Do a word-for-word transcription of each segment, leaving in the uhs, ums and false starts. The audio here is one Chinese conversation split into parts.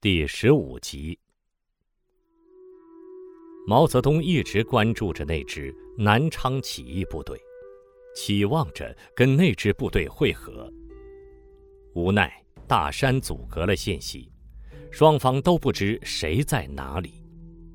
第十五集。毛泽东一直关注着那支南昌起义部队，期望着跟那支部队会合。无奈大山阻隔了信息，双方都不知谁在哪里。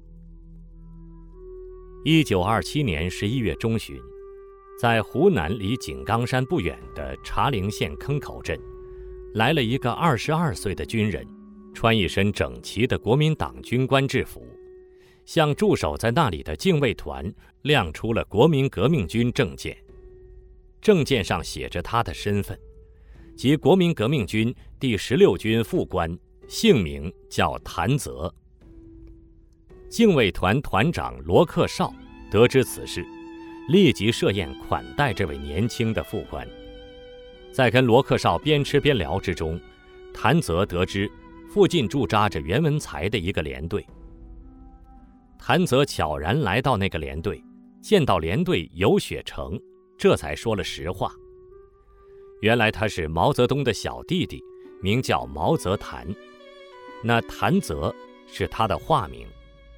一九二七年十一月中旬，在湖南离井冈山不远的茶陵县坑口镇，来了一个二十二岁的军人，穿一身整齐的国民党军官制服，向驻守在那里的禁卫团亮出了国民革命军证件。证件上写着他的身份，即国民革命军第十六军副官，姓名叫谭泽。禁卫团团长罗克绍得知此事，立即设宴款待这位年轻的副官。在跟罗克绍边吃边聊之中，谭泽得知附近驻扎着袁文才的一个连队。谭泽悄然来到那个连队，见到连队尤雪成，这才说了实话。原来他是毛泽东的小弟弟，名叫毛泽谭，那谭泽是他的化名。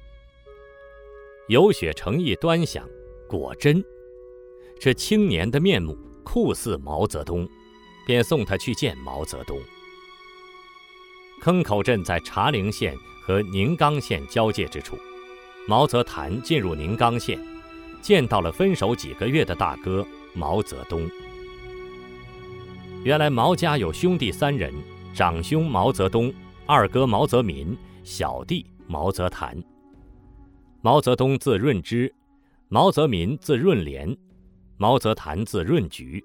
尤雪成一端详，果真，这青年的面目酷似毛泽东，便送他去见毛泽东。坑口镇在茶陵县和宁冈县交界之处，毛泽谭进入宁冈县，见到了分手几个月的大哥毛泽东。原来毛家有兄弟三人，长兄毛泽东，二哥毛泽民，小弟毛泽谭。毛泽东字润之，毛泽民字润莲，毛泽谭字润菊。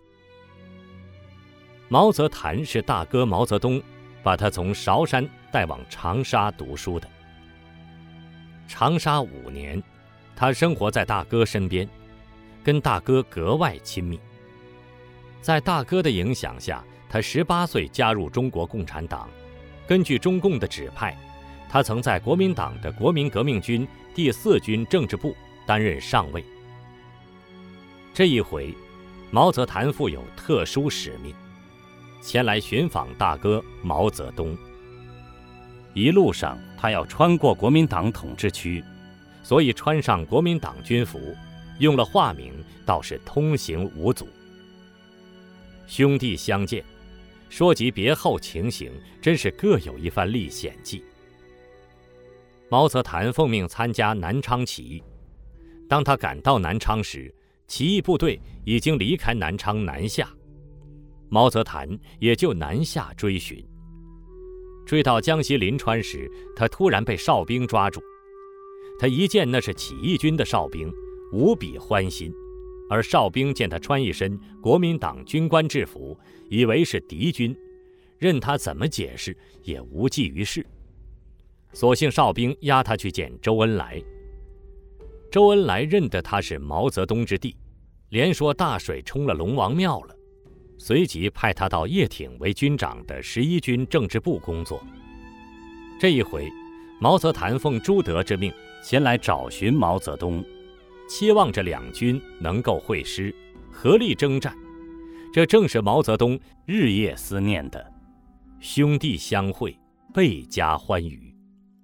毛泽谭是大哥毛泽东把他从韶山带往长沙读书的。长沙五年，他生活在大哥身边，跟大哥格外亲密。在大哥的影响下，他十八岁加入中国共产党。根据中共的指派，他曾在国民党的国民革命军第四军政治部担任上尉。这一回，毛泽谭负有特殊使命，前来寻访大哥毛泽东。 一路上他要穿过国民党统治区， 所以穿上国民党军服，用了化名，倒是通行无阻。兄弟相见，说及别后情形，真是各有一番历险记。毛泽谭奉命参加南昌起义，当他赶到南昌时，起义部队已经离开南昌南下，毛泽谭也就南下追寻。追到江西临川时，他突然被哨兵抓住。他一见那是起义军的哨兵，无比欢心，而哨兵见他穿一身国民党军官制服，以为是敌军，任他怎么解释也无济于事。索性哨兵押他去见周恩来。周恩来认得他是毛泽东之弟，连说大水冲了龙王庙了，随即派他到叶挺为军长的十一军政治部工作。这一回，毛泽谭奉朱德之命前来找寻毛泽东，期望着两军能够会师，合力征战。这正是毛泽东日夜思念的，兄弟相会，倍加欢愉。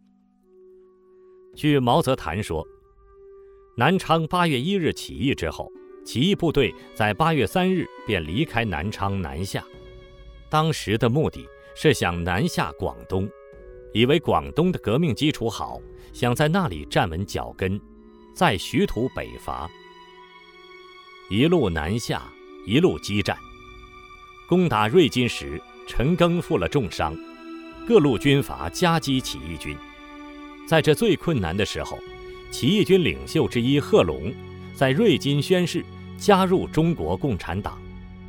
据毛泽谭说，南昌八月一日起义之后，起义部队在八月三日便离开南昌南下。当时的目的是想南下广东，以为广东的革命基础好，想在那里站稳脚跟，再徐图北伐。一路南下，一路激战，攻打瑞金时，陈赓负了重伤，各路军阀夹击起义军。在这最困难的时候，起义军领袖之一贺龙在瑞金宣誓加入中国共产党。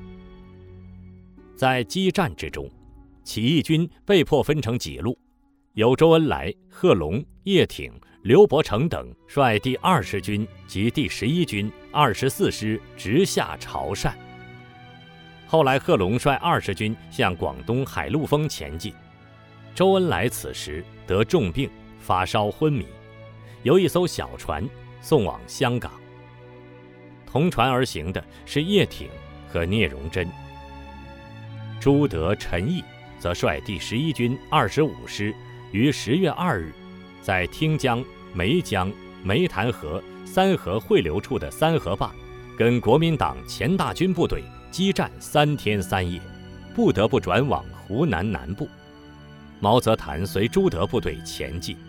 在激战之中，起义军被迫分成几路，由周恩来、贺龙、叶挺、刘伯承等率第二十军及第十一军二十四师直下潮汕。后来贺龙率二十军向广东海陆丰前进。周恩来此时得重病，发烧昏迷，由一艘小船送往香港。同船而行的是叶挺和聂荣臻。朱德、陈毅则率第十一军二十五师于十月二日，在汀江、梅江、梅潭河三河汇流处的三河坝，跟国民党前大军部队激战三天三夜，不得不转往湖南南部。毛泽潭随朱德部队前进。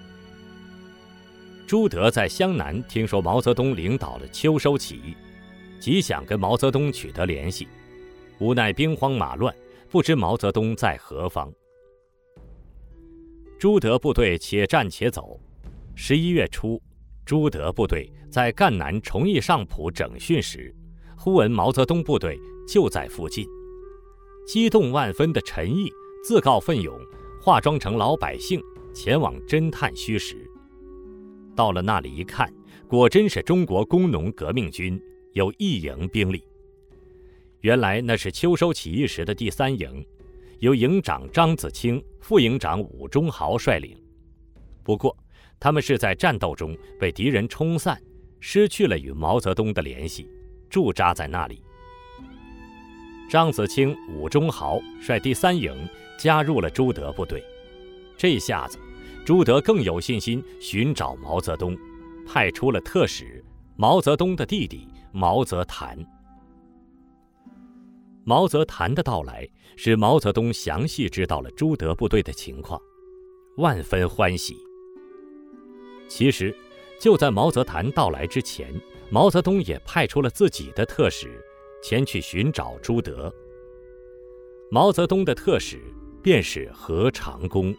朱德在湘南听说毛泽东领导了秋收起义，极想跟毛泽东取得联系，无奈兵荒马乱，不知毛泽东在何方。朱德部队且战且走。十一月初，朱德部队在赣南崇义上浦整训时，忽闻毛泽东部队就在附近，激动万分的陈毅自告奋勇，化妆成老百姓前往侦探虚实。到了那里一看，果真是中国工农革命军，有一营兵力。原来那是秋收起义时的第三营，由营长张子清、副营长伍中豪率领。不过他们是在战斗中被敌人冲散，失去了与毛泽东的联系，驻扎在那里。张子清、伍中豪率第三营加入了朱德部队。这下子朱德更有信心寻找毛泽东，派出了特使毛泽东的弟弟毛泽谭。毛泽谭的到来使毛泽东详细知道了朱德部队的情况，万分欢喜。其实就在毛泽谭到来之前，毛泽东也派出了自己的特使前去寻找朱德。毛泽东的特使便是何长工。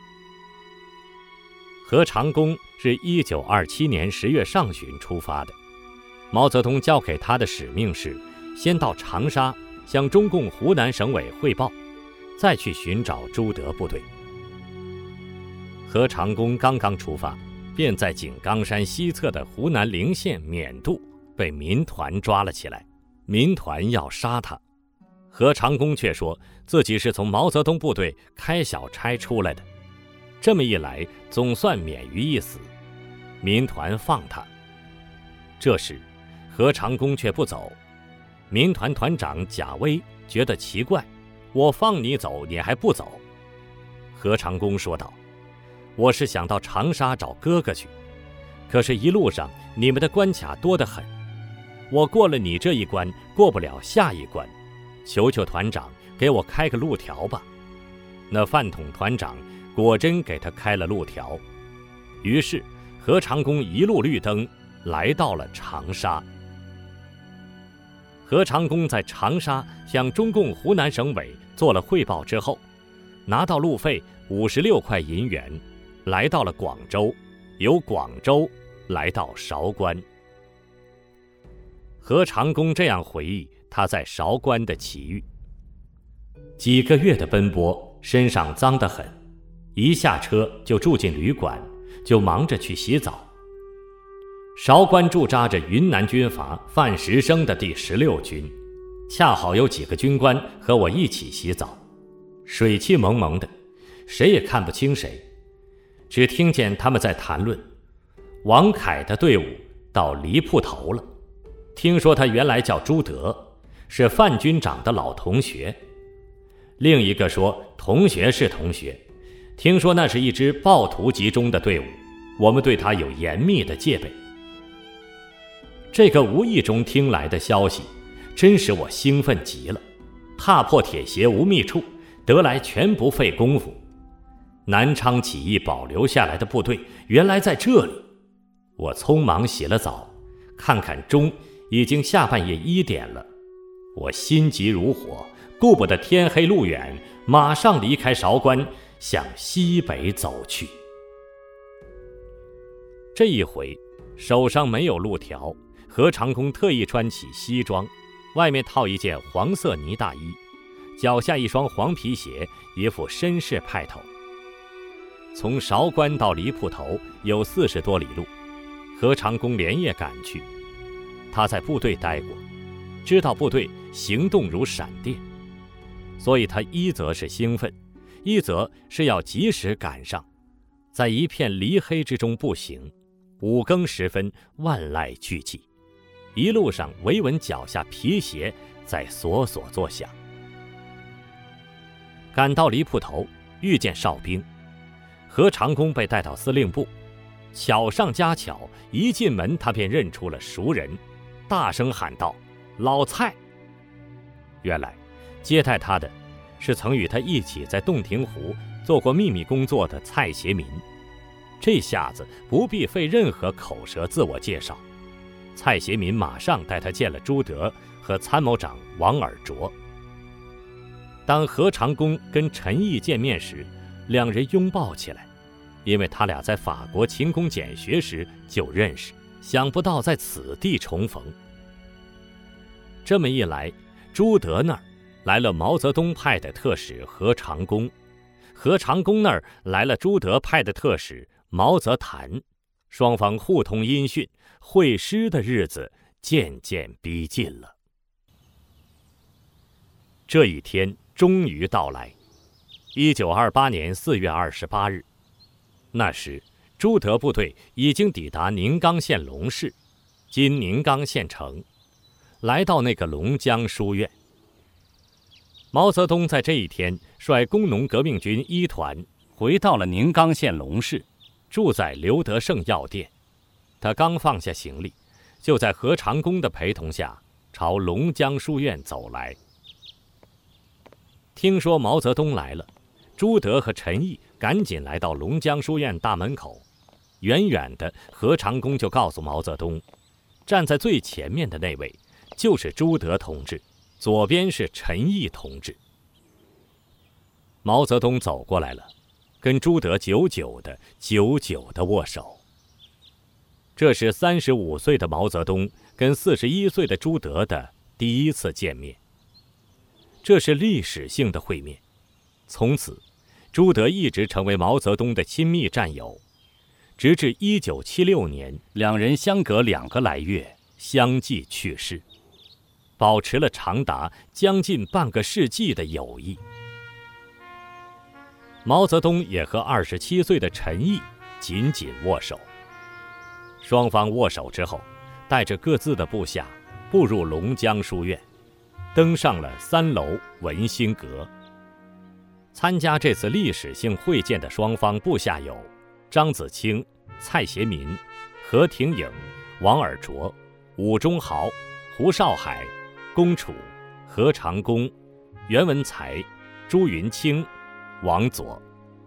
何长工是一九二七年十月上旬出发的，毛泽东交给他的使命是先到长沙向中共湖南省委汇报，再去寻找朱德部队。何长工刚刚出发，便在井冈山西侧的湖南陵县勉渡被民团抓了起来，民团要杀他。何长工却说自己是从毛泽东部队开小差出来的，这么一来总算免于一死，民团放他。这时何长工却不走，民团团长贾威觉得奇怪，我放你走你还不走。何长工说道，我是想到长沙找哥哥去，可是一路上你们的关卡多得很，我过了你这一关过不了下一关，求求团长给我开个路条吧。那饭桶团长果真给他开了路条，于是何长工一路绿灯来到了长沙。何长工在长沙向中共湖南省委做了汇报之后，拿到路费五十六块银元，来到了广州，由广州来到韶关。何长工这样回忆他在韶关的奇遇：几个月的奔波，身上脏得很，一下车就住进旅馆，就忙着去洗澡。韶关驻扎着云南军阀范石生的第十六军，恰好有几个军官和我一起洗澡，水气蒙蒙的，谁也看不清谁，只听见他们在谈论王凯的队伍到离铺头了，听说他原来叫朱德，是范军长的老同学。另一个说同学是同学，听说那是一支暴徒集中的队伍，我们对他有严密的戒备。这个无意中听来的消息真使我兴奋极了，踏破铁鞋无觅处，得来全不费功夫。南昌起义保留下来的部队原来在这里。我匆忙洗了澡，看看钟已经下半夜一点了，我心急如火，顾不得天黑路远，马上离开韶关，向西北走去。这一回手上没有路条，何长工特意穿起西装，外面套一件黄色呢大衣，脚下一双黄皮鞋，一副绅士派头。从韶关到离铺头有四十多里路，何长工连夜赶去。他在部队待过，知道部队行动如闪电，所以他一则是兴奋，一则是要及时赶上，在一片离黑之中步行。五更时分，万籁俱寂，一路上唯闻脚下皮鞋在索索作响。赶到离铺头，遇见哨兵， 何长工被带到司令部，巧上加巧，一进门他便认出了熟人，大声喊道：“老蔡！”原来接待他的是曾与他一起在洞庭湖做过秘密工作的蔡协民。这下子不必费任何口舌自我介绍，蔡协民马上带他见了朱德和参谋长王尔琢。当何长工跟陈毅见面时，两人拥抱起来，因为他俩在法国勤工俭学时就认识，想不到在此地重逢。这么一来，朱德那儿来了毛泽东派的特使何长工，何长工那儿来了朱德派的特使毛泽谈，双方互通音讯，会师的日子渐渐逼近了。这一天终于到来，一九二八年四月二十八日，那时朱德部队已经抵达宁冈县龙市，今宁冈县城，来到那个龙江书院。毛泽东在这一天率工农革命军一团回到了宁冈县龙市， 住在刘德胜药店。他刚放下行李，就在何长工的陪同下朝龙江书院走来。听说毛泽东来了，朱德和陈毅赶紧来到龙江书院大门口。远远的，何长工就告诉毛泽东，站在最前面的那位就是朱德同志，左边是陈毅同志。毛泽东走过来了，跟朱德久久的、久久的握手。这是三十五岁的毛泽东跟四十一岁的朱德的第一次见面，这是历史性的会面。从此，朱德一直成为毛泽东的亲密战友，直至一九七六年，两人相隔两个来月相继去世，保持了长达将近半个世纪的友谊。毛泽东也和二十七岁的陈毅紧紧握手。双方握手之后，带着各自的部下步入龙江书院，登上了三楼文心阁。参加这次历史性会见的双方部下有张子清、蔡协民、何廷颖、王尔琢、伍中豪、胡绍海、龚楚、何长工、袁文才、朱云清、王佐。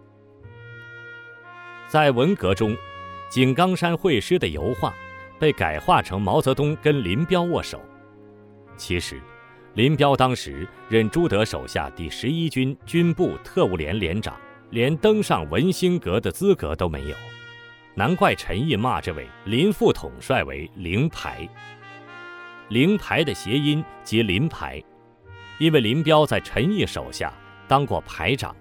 在文革中，井冈山会师的油画被改画成毛泽东跟林彪握手。其实林彪当时任朱德手下第十一军军部特务连连长，连登上文心阁的资格都没有，难怪陈毅骂这位林副统帅为灵牌。灵牌的谐音即林牌，因为林彪在陈毅手下当过排长。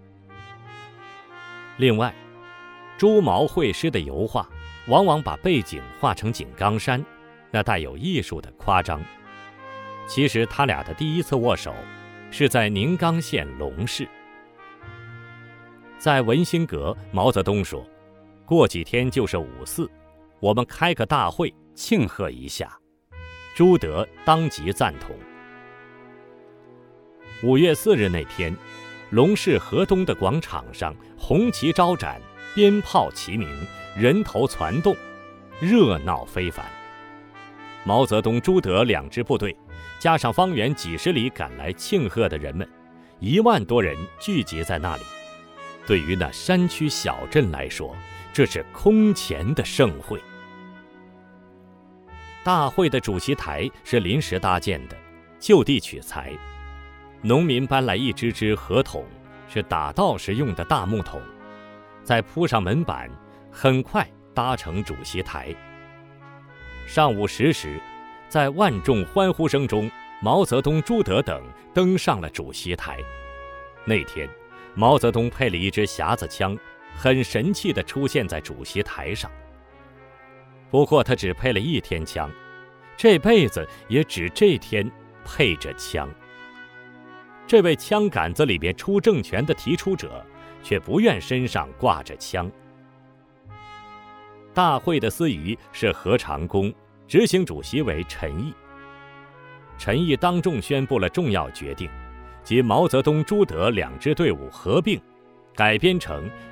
另外，朱毛会师的油画往往把背景画成井冈山，那带有艺术的夸张。其实他俩的第一次握手是在宁冈县龙市。在文心阁，毛泽东说，过几天就是五四，我们开个大会庆贺一下。朱德当即赞同。五月四日那天，龙市河东的广场上红旗招展，鞭炮齐鸣，人头攒动，热闹非凡。毛泽东、朱德两支部队加上方圆几十里赶来庆贺的人们，一万多人聚集在那里。对于那山区小镇来说，这是空前的盛会。大会的主席台是临时搭建的，就地取材。农民搬来一只只河桶，是打稻时用的大木桶，再铺上门板，很快搭成主席台。上午十时，在万众欢呼声中，毛泽东、朱德等登上了主席台。那天，毛泽东配了一支匣子枪，很神气地出现在主席台上。不过他只配了一天枪，这辈子也只这天配着枪。这位枪杆子里面出政权的提出者，却不愿身上挂着枪。大会的司仪是何长工，执行主席为陈毅。陈毅当众宣布了重要决定，即毛泽东、朱德两支队伍合并，改编成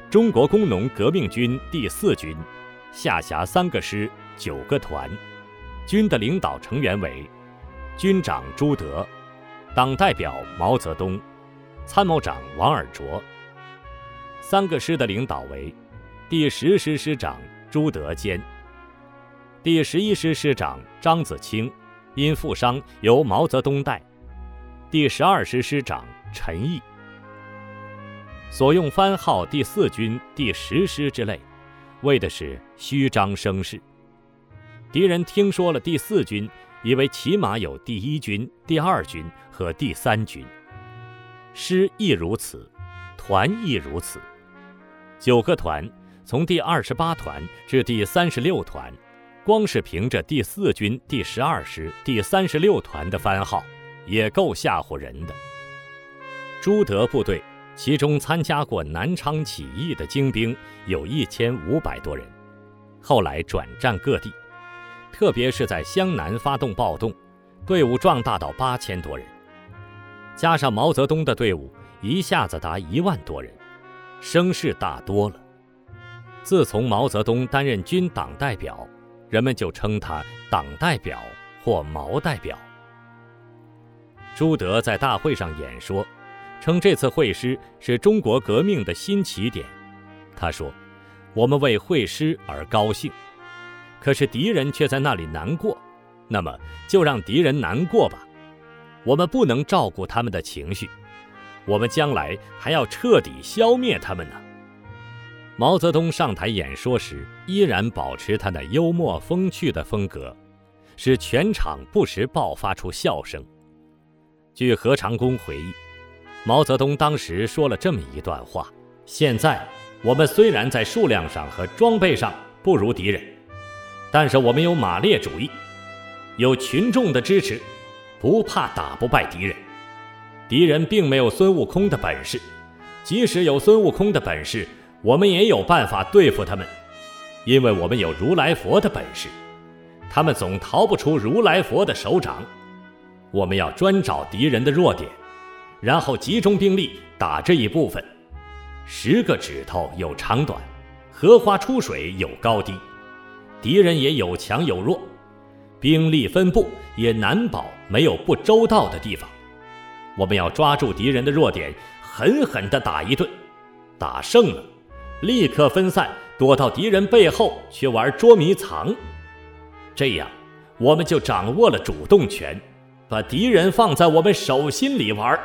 中国工农革命军第四军，下辖三个师、九个团，军的领导成员为军长朱德，党代表毛泽东，参谋长王尔琢。三个师的领导为第十师师长朱德坚，第十一师师长张子清，因负伤由毛泽东带，第十二师师长陈毅。所用番号第四军、第十师之类，为的是虚张声势。敌人听说了第四军，以为起码有第一军、第二军和第三军。师亦如此，团亦如此。九个团，从第二十八团至第三十六团，光是凭着第四军、第十二师、第三十六团的番号，也够吓唬人的。朱德部队其中参加过南昌起义的精兵有一千五百多人，后来转战各地，特别是在湘南发动暴动，队伍壮大到八千多人，加上毛泽东的队伍，一下子达一万多人，声势大多了。自从毛泽东担任军党代表，人们就称他党代表或毛代表。朱德在大会上演说，称这次会师是中国革命的新起点。他说，我们为会师而高兴，可是敌人却在那里难过，那么就让敌人难过吧，我们不能照顾他们的情绪，我们将来还要彻底消灭他们呢。毛泽东上台演说时，依然保持他那幽默风趣的风格，使全场不时爆发出笑声。据何长工回忆，毛泽东当时说了这么一段话：现在我们虽然在数量上和装备上不如敌人，但是我们有马列主义，有群众的支持，不怕打不败敌人。敌人并没有孙悟空的本事，即使有孙悟空的本事，我们也有办法对付他们，因为我们有如来佛的本事，他们总逃不出如来佛的手掌。我们要专找敌人的弱点，然后集中兵力打这一部分。十个指头有长短，荷花出水有高低，敌人也有强有弱，兵力分布也难保没有不周到的地方。我们要抓住敌人的弱点，狠狠地打一顿，打胜了立刻分散，躲到敌人背后去玩捉迷藏。这样我们就掌握了主动权，把敌人放在我们手心里玩。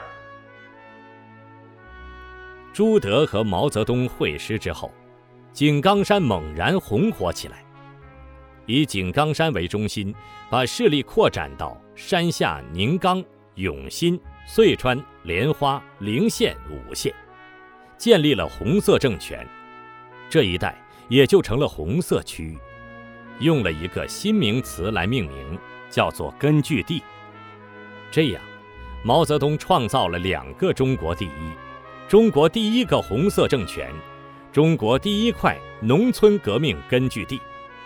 朱德和毛泽东会师之后，井冈山猛然红火起来，以井冈山为中心，把势力扩展到山下宁冈、永新、遂川、莲花、陵县五县，建立了红色政权。这一带也就成了红色区域，用了一个新名词来命名，叫做根据地。这样，毛泽东创造了两个中国第一：中国第一个红色政权，中国第一块农村革命根据地。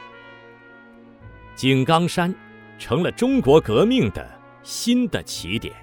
井冈山成了中国革命的新的起点。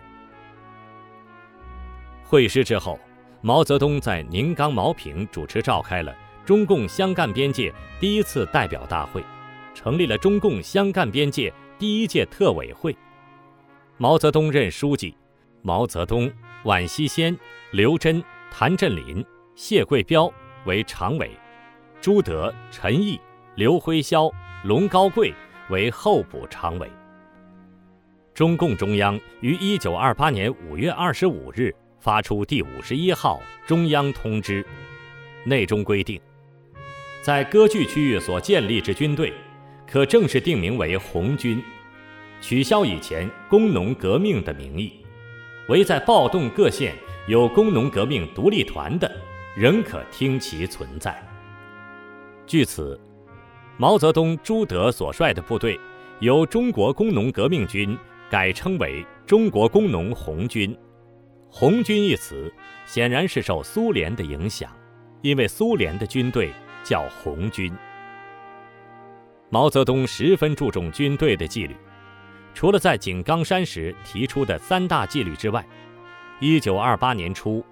会师之后，毛泽东在宁冈茅坪主持召开了中共湘赣边界第一次代表大会，成立了中共湘赣边界第一届特委会。毛泽东任书记，毛泽东、宛希先、刘真、谭震林、谢贵标为常委，朱德、陈毅、刘辉霄、龙高贵为候补常委。中共中央于一九二八年五月二十五日发出第五十一号中央通知，内中规定，在割据区域所建立之军队，可正式定名为红军，取消以前工农革命的名义，唯在暴动各县有工农革命独立团的，仍可听其存在。据此，毛泽东、朱德所率的部队由中国工农革命军改称为中国工农红军。红军一词显然是受苏联的影响，因为苏联的军队叫红军。毛泽东十分注重军队的纪律，除了在井冈山时提出的三大纪律之外，一九二八年初，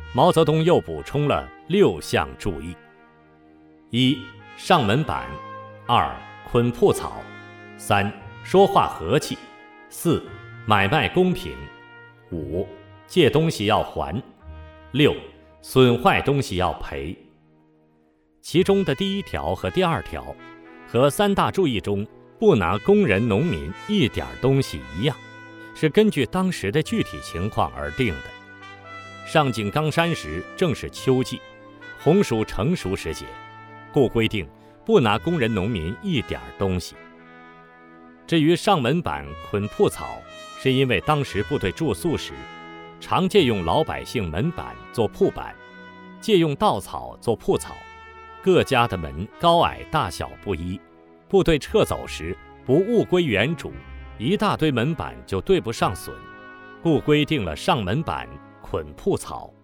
毛泽东又补充了六项注意：一、上门板；二、捆铺草；三、说话和气；四、买卖公平；五、借东西要还；六、损坏东西要赔。其中的第一条和第二条，和三大注意中不拿工人农民一点东西一样，是根据当时的具体情况而定的。上井冈山时正是秋季，红薯成熟时节，故规定不拿工人农民一点东西。至于上门板、捆铺草，是因为当时部队住宿时，常借用老百姓门板做铺板，借用稻草做铺草，各家的门高矮大小不一，部队撤走时不物归原主，一大堆门板就对不上损，故规定了上门板、捆铺草。